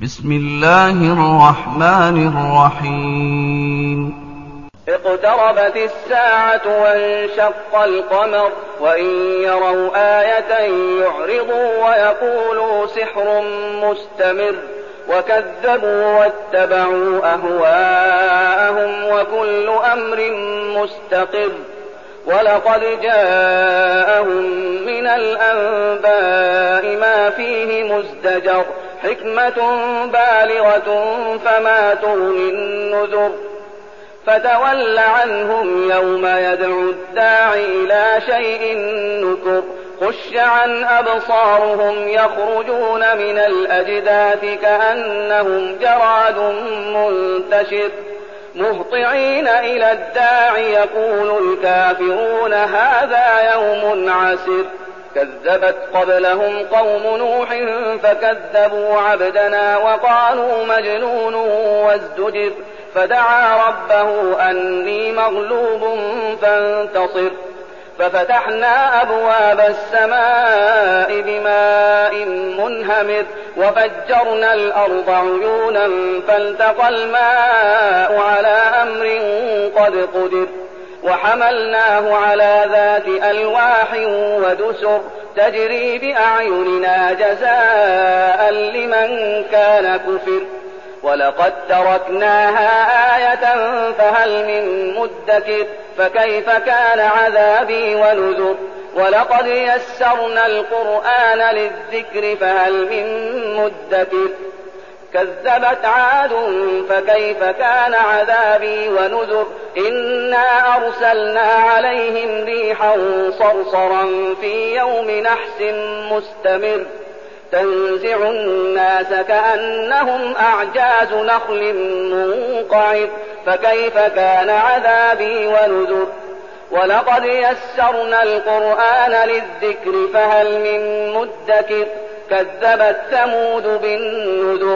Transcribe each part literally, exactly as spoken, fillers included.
بسم الله الرحمن الرحيم اقتربت الساعة وانشق القمر وإن يروا آية يعرضوا ويقولوا سحر مستمر وكذبوا واتبعوا أهواءهم وكل أمر مستقر ولقد جاءهم من الأنباء ما فيه مزدجر حكمة بالغة فما تغني النذر فتول عنهم يوم يدعو الداعي إلى شيء نكر خش عن أبصارهم يخرجون من الأجداث كأنهم جراد منتشر مهطعين إلى الداعي يقول الكافرون هذا يوم عسر كذبت قبلهم قوم نوح فكذبوا عبدنا وقالوا مجنون وازدجر فدعا ربه أني مغلوب فانتصر ففتحنا أبواب السماء بماء منهمر وفجرنا الأرض عيونا فالتقى الماء على أمر قد قدر وحملناه على ذات ألواح ودسر تجري بأعيننا جزاء لمن كان كفر ولقد تركناها آية فهل من مدكر فكيف كان عذابي ونذر ولقد يسرنا القرآن للذكر فهل من مدكر كذبت عاد فكيف كان عذابي ونذر إنا أرسلنا عليهم ريحا صرصرا في يوم نحس مستمر تنزع الناس كأنهم أعجاز نخل منقعر فكيف كان عذابي ونذر ولقد يسرنا القرآن للذكر فهل من مدكر كذبت ثمود بالنذر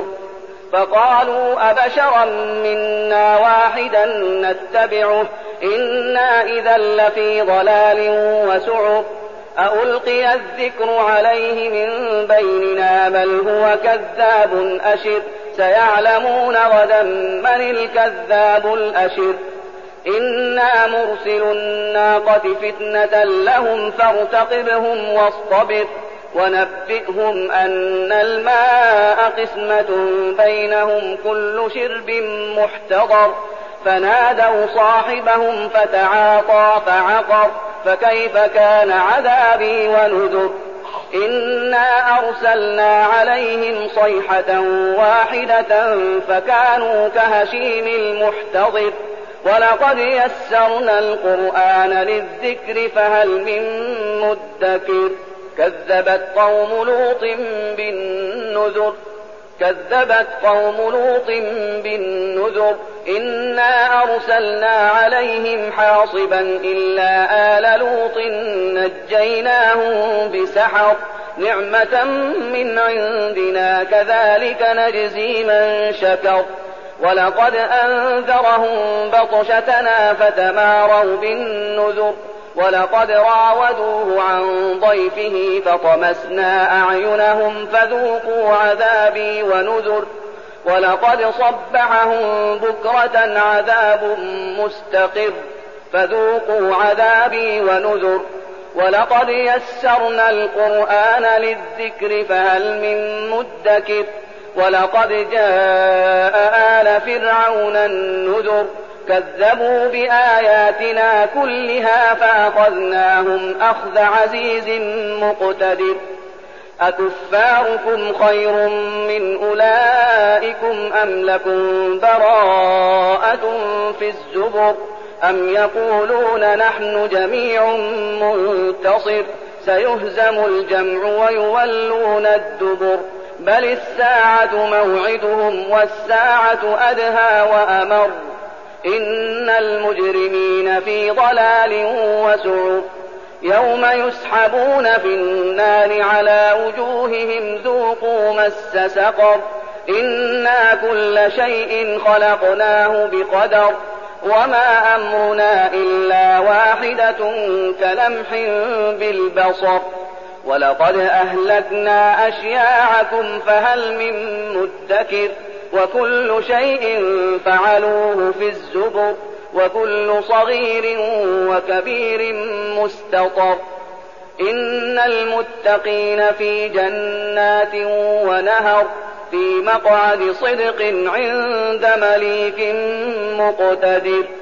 فقالوا أبشرا منا واحدا نتبعه إنا إذا لفي ضلال وسعر أألقي الذكر عليه من بيننا بل هو كذاب أشر سيعلمون غدا من الكذاب الأشر إنا مرسل الناقة فتنة لهم فارتقبهم واصطبر ونبئهم أن الماء قسمة بينهم كل شرب محتضر فنادوا صاحبهم فتعاطى فعقر فكيف كان عذابي ونذر إنا أرسلنا عليهم صيحة واحدة فكانوا كهشيم المحتضر ولقد يسرنا القرآن للذكر فهل من مدكر كذبت قوم لوط بالنذر كذبت قوم لوط بالنذر إنا أرسلنا عليهم حاصبا إلا آل لوط نجيناهم بسحر نعمة من عندنا كذلك نجزي من شكر ولقد أنذرهم بطشتنا فتماروا بالنذر ولقد راودوه عن ضيفه فطمسنا أعينهم فذوقوا عذابي ونذر ولقد صبحهم بكرة عذاب مستقر فذوقوا عذابي ونذر ولقد يسرنا القرآن للذكر فهل من مدكر ولقد جاء آل فرعون النذر كذبوا بآياتنا كلها فأخذناهم أخذ عزيز مقتدر أكفاركم خير من أولئكم أم لكم براءة في الزبر أم يقولون نحن جميع منتصر سيهزم الجمع ويولون الدبر بل الساعة موعدهم والساعة أدهى وأمر إن المجرمين في ضلال وسعر يوم يسحبون في النار على وجوههم ذوقوا مس سقر إنا كل شيء خلقناه بقدر وما أمرنا إلا واحدة كلمح بالبصر ولقد أهلكنا أشياعكم فهل من مدكر وكل شيء فعلوه في الزبر وكل صغير وكبير مستطر إن المتقين في جنات ونهر في مقعد صدق عند مليك مقتدر